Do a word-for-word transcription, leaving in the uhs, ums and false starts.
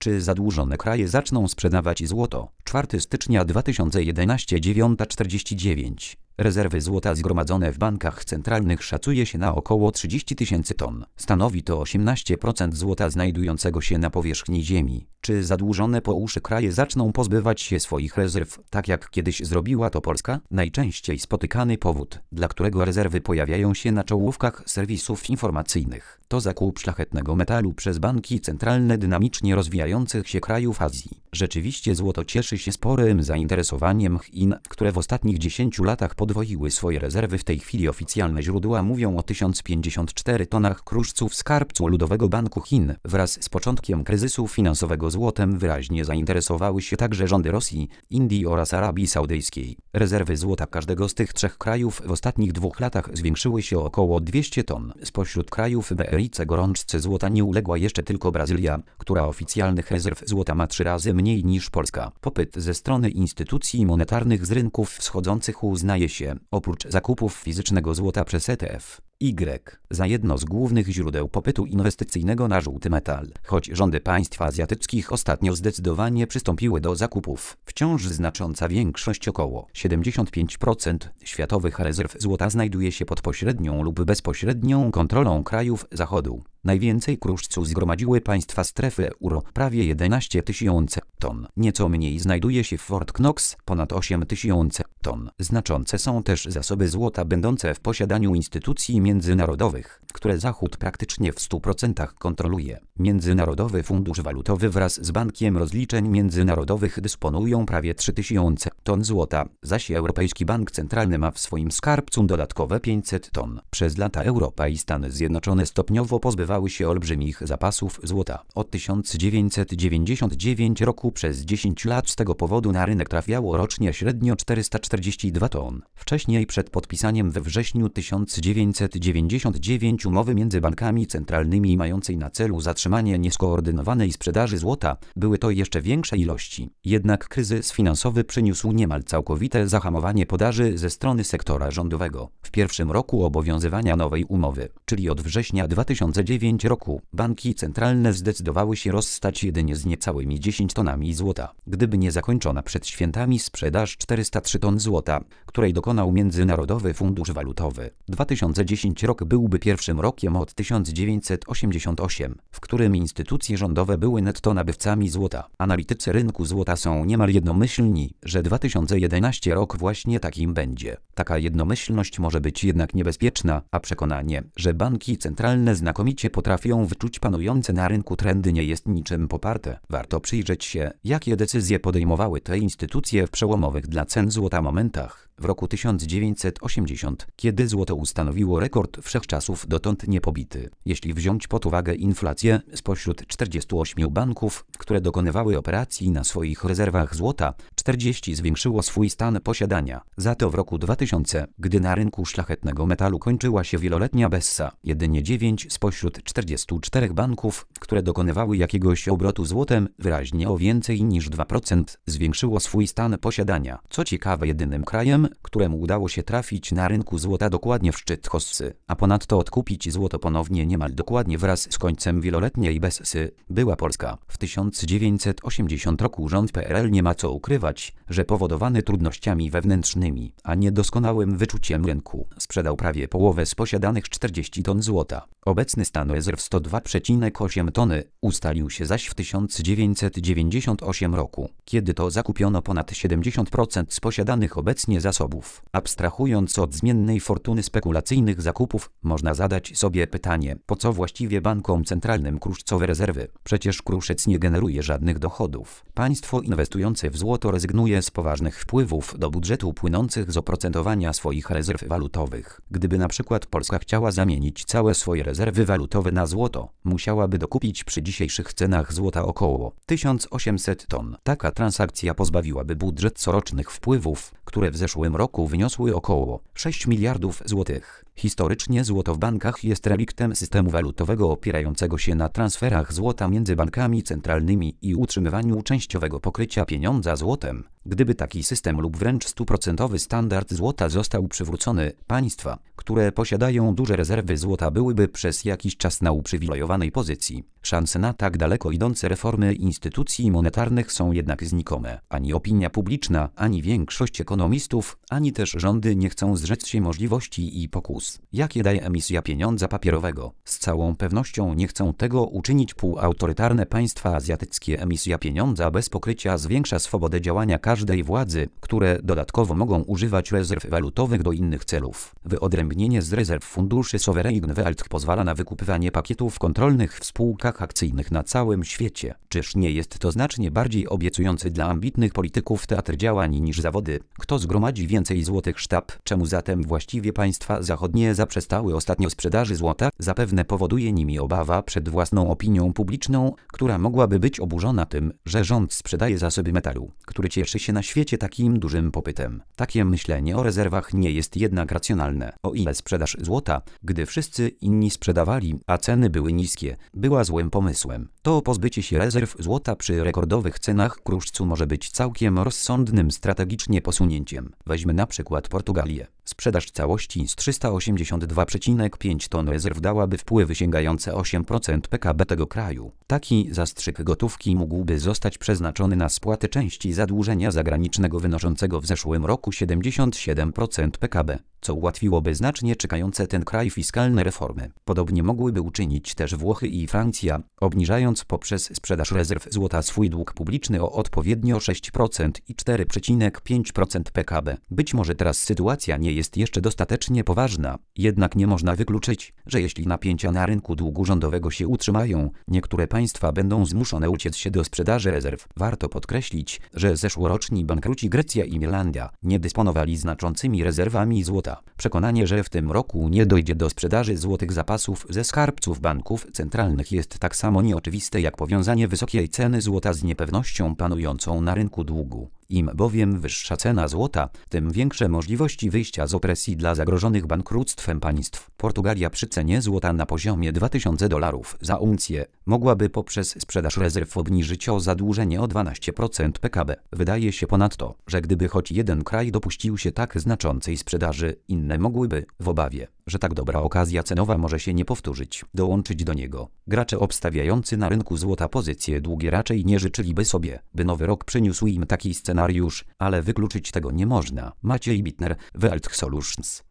Czy zadłużone kraje zaczną sprzedawać złoto? czwartego stycznia dwa tysiące jedenastego dziewiąta czterdzieści dziewięć. Rezerwy złota zgromadzone w bankach centralnych szacuje się na około trzydzieści tysięcy ton. Stanowi to osiemnaście procent złota znajdującego się na powierzchni ziemi. Czy zadłużone po uszy kraje zaczną pozbywać się swoich rezerw, tak jak kiedyś zrobiła to Polska? Najczęściej spotykany powód, dla którego rezerwy pojawiają się na czołówkach serwisów informacyjnych, to zakup szlachetnego metalu przez banki centralne dynamicznie rozwijających się krajów Azji. Rzeczywiście złoto cieszy się sporym zainteresowaniem Chin, które w ostatnich dziesięciu latach podwoiły swoje rezerwy. W tej chwili oficjalne źródła mówią o tysiąc pięćdziesięciu czterech tonach kruszców w skarbcu Ludowego Banku Chin. Wraz z początkiem kryzysu finansowego złotem wyraźnie zainteresowały się także rządy Rosji, Indii oraz Arabii Saudyjskiej. Rezerwy złota każdego z tych trzech krajów w ostatnich dwóch latach zwiększyły się o około dwieście ton. Spośród krajów B R I C gorączce złota nie uległa jeszcze tylko Brazylia, która oficjalnych rezerw złota ma trzy razy mniej niż Polska. Popyt ze strony instytucji monetarnych z rynków wschodzących uznaje się, oprócz zakupów fizycznego złota przez E T F, Y, za jedno z głównych źródeł popytu inwestycyjnego na żółty metal. Choć rządy państw azjatyckich ostatnio zdecydowanie przystąpiły do zakupów, wciąż znacząca większość, około siedemdziesiąt pięć procent światowych rezerw złota znajduje się pod pośrednią lub bezpośrednią kontrolą krajów Zachodu. Najwięcej kruszcu zgromadziły państwa strefy euro, prawie jedenaście tysięcy ton. Nieco mniej znajduje się w Fort Knox, ponad osiem tysięcy ton. Znaczące są też zasoby złota będące w posiadaniu instytucji międzynarodowych, które Zachód praktycznie w stu procentach kontroluje. Międzynarodowy Fundusz Walutowy wraz z Bankiem Rozliczeń Międzynarodowych dysponują prawie trzy tysiące ton złota, zaś Europejski Bank Centralny ma w swoim skarbcu dodatkowe pięćset ton. Przez lata Europa i Stany Zjednoczone stopniowo pozbywały się olbrzymich zapasów złota. Od tysiąc dziewięćset dziewięćdziesiątego dziewiątego roku przez dziesięć lat z tego powodu na rynek trafiało rocznie średnio czterysta czterdzieści dwa ton. Wcześniej, przed podpisaniem we wrześniu tysiąc dziewięćset dziewięćdziesiątego dziewiątego umowy między bankami centralnymi mającej na celu zatrzymanie nieskoordynowanej sprzedaży złota, były to jeszcze większe ilości. Jednak kryzys finansowy przyniósł niemal całkowite zahamowanie podaży ze strony sektora rządowego. W pierwszym roku obowiązywania nowej umowy, czyli od września dwa tysiące dziewiątego roku, banki centralne zdecydowały się rozstać jedynie z niecałymi dziesięcioma tonami złota. Gdyby nie zakończona przed świętami sprzedaż czterysta trzy ton złota, której dokonał Międzynarodowy Fundusz Walutowy. dwa tysiące dziesiąty rok byłby pierwszym rokiem od tysiąc dziewięćset osiemdziesiątego ósmego, w którym instytucje rządowe były netto nabywcami złota. Analitycy rynku złota są niemal jednomyślni, że dwa tysiące jedenasty rok właśnie takim będzie. Taka jednomyślność może być jednak niebezpieczna, a przekonanie, że banki centralne znakomicie potrafią wyczuć panujące na rynku trendy, nie jest niczym poparte. Warto przyjrzeć się, jakie decyzje podejmowały te instytucje w przełomowych dla cen złota momentach. W roku tysiąc dziewięćset osiemdziesiątym, kiedy złoto ustanowiło rekord wszechczasów dotąd niepobity. Jeśli wziąć pod uwagę inflację, spośród czterdziestu ośmiu banków, które dokonywały operacji na swoich rezerwach złota, czterdzieści zwiększyło swój stan posiadania. Za to w roku dwa tysiące, gdy na rynku szlachetnego metalu kończyła się wieloletnia bessa, jedynie dziewięć spośród czterdziestu czterech banków, które dokonywały jakiegoś obrotu złotem, wyraźnie o więcej niż dwa procent, zwiększyło swój stan posiadania. Co ciekawe, jedynym krajem, któremu udało się trafić na rynku złota dokładnie w szczyt hossy, a ponadto odkupić złoto ponownie niemal dokładnie wraz z końcem wieloletniej bessy, była Polska. W tysiąc dziewięćset osiemdziesiątym roku rząd P R L, nie ma co ukrywać, że powodowany trudnościami wewnętrznymi, a niedoskonałym wyczuciem rynku, sprzedał prawie połowę z posiadanych czterdziestu ton złota. Obecny stan rezerw sto dwa przecinek osiem tony ustalił się zaś w tysiąc dziewięćset dziewięćdziesiątym ósmym roku, kiedy to zakupiono ponad siedemdziesiąt procent z posiadanych obecnie zasobów. Abstrahując od zmiennej fortuny spekulacyjnych zakupów, można zadać sobie pytanie, po co właściwie bankom centralnym kruszcowe rezerwy? Przecież kruszec nie generuje żadnych dochodów. Państwo inwestujące w złoto rezygnuje z poważnych wpływów do budżetu płynących z oprocentowania swoich rezerw walutowych. Gdyby na przykład Polska chciała zamienić całe swoje rezerwy walutowe na złoto, musiałaby dokupić przy dzisiejszych cenach złota około tysiąc osiemset ton. Taka transakcja pozbawiłaby budżet corocznych wpływów, które w zeszłym roku wyniosły około sześć miliardów złotych. Historycznie złoto w bankach jest reliktem systemu walutowego opierającego się na transferach złota między bankami centralnymi i utrzymywaniu częściowego pokrycia pieniądza złotem. Gdyby taki system lub wręcz stuprocentowy standard złota został przywrócony, państwa, które posiadają duże rezerwy złota, byłyby przez jakiś czas na uprzywilejowanej pozycji. Szanse na tak daleko idące reformy instytucji monetarnych są jednak znikome. Ani opinia publiczna, ani większość ekonomistów, ani też rządy nie chcą zrzec się możliwości i pokus, jakie daje emisja pieniądza papierowego. Z całą pewnością nie chcą tego uczynić półautorytarne państwa azjatyckie. Emisja pieniądza bez pokrycia zwiększa swobodę działania każdej władzy, które dodatkowo mogą używać rezerw walutowych do innych celów. Wyodrębnienie z rezerw funduszy Sovereign Wealth pozwala na wykupywanie pakietów kontrolnych w spółkach akcyjnych na całym świecie. Czyż nie jest to znacznie bardziej obiecujący dla ambitnych polityków teatr działań niż zawody, kto zgromadzi więcej złotych sztab? Czemu zatem właściwie państwa zachodnie zaprzestały ostatnio sprzedaży złota? Zapewne powoduje nimi obawa przed własną opinią publiczną, która mogłaby być oburzona tym, że rząd sprzedaje zasoby metalu, który cieszy się na świecie takim dużym popytem. Takie myślenie o rezerwach nie jest jednak racjonalne. O ile sprzedaż złota, gdy wszyscy inni sprzedawali, a ceny były niskie, była złym pomysłem, to pozbycie się rezerw złota przy rekordowych cenach kruszcu może być całkiem rozsądnym strategicznie posunięciem. Weźmy na przykład Portugalię. Sprzedaż całości z trzysta osiemdziesiąt dwa przecinek pięć ton rezerw dałaby wpływy sięgające osiem procent P K B tego kraju. Taki zastrzyk gotówki mógłby zostać przeznaczony na spłatę części zadłużenia zagranicznego wynoszącego w zeszłym roku siedemdziesiąt siedem procent P K B, co ułatwiłoby znacznie czekające ten kraj fiskalne reformy. Podobnie mogłyby uczynić też Włochy i Francja, obniżając poprzez sprzedaż rezerw złota swój dług publiczny o odpowiednio sześć procent i cztery przecinek pięć procent P K B. Być może teraz sytuacja nie jest jeszcze dostatecznie poważna, jednak nie można wykluczyć, że jeśli napięcia na rynku długu rządowego się utrzymają, niektóre państwa będą zmuszone uciec się do sprzedaży rezerw. Warto podkreślić, że zeszłoroczni bankruci Grecja i Irlandia nie dysponowali znaczącymi rezerwami złota. Przekonanie, że w tym roku nie dojdzie do sprzedaży złotych zapasów ze skarbców banków centralnych jest tak samo nieoczywiste jak powiązanie wysokiej ceny złota z niepewnością panującą na rynku długu. Im bowiem wyższa cena złota, tym większe możliwości wyjścia z opresji dla zagrożonych bankructwem państw. Portugalia przy cenie złota na poziomie dwa tysiące dolarów za uncję mogłaby poprzez sprzedaż rezerw obniżyć o zadłużenie o dwanaście procent P K B. Wydaje się ponadto, że gdyby choć jeden kraj dopuścił się tak znaczącej sprzedaży, inne mogłyby, w obawie, że tak dobra okazja cenowa może się nie powtórzyć, dołączyć do niego. Gracze obstawiający na rynku złota pozycje długie raczej nie życzyliby sobie, by nowy rok przyniósł im taki scenariusz, ale wykluczyć tego nie można. Maciej Bitner, Wealth Solutions.